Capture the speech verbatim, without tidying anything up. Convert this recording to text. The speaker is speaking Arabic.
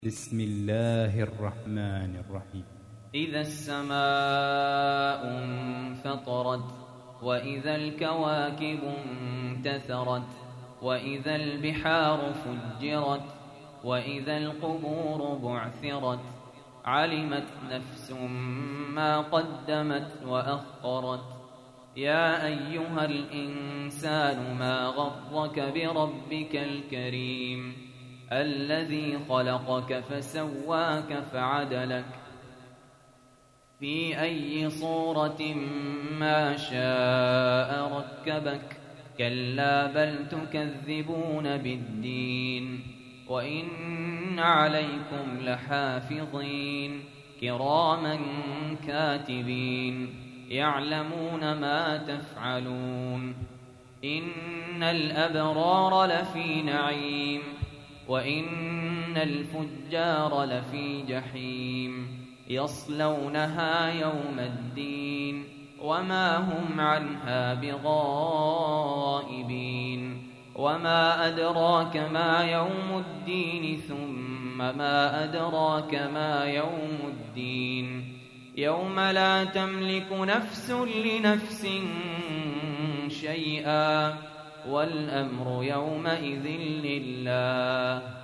بسم الله الرحمن الرحيم. إذا السماء انفطرت وإذا الكواكب انتثرت وإذا البحار فجرت وإذا القبور بعثرت علمت نفس ما قدمت وأخرت يا أيها الإنسان ما غرك بربك الكريم الذي خلقك فسواك فعدلك في أي صورة ما شاء ركبك كلا بل تكذبون بالدين وإن عليكم لحافظين كراما كاتبين يعلمون ما تفعلون إن الأبرار لفي نعيم وإن الفجار لفي جحيم يصلونها يوم الدين وما هم عنها بغائبين وما أدراك ما يوم الدين ثم ما أدراك ما يوم الدين يوم لا تملك نفس لنفس شيئا والأمر يومئذ لله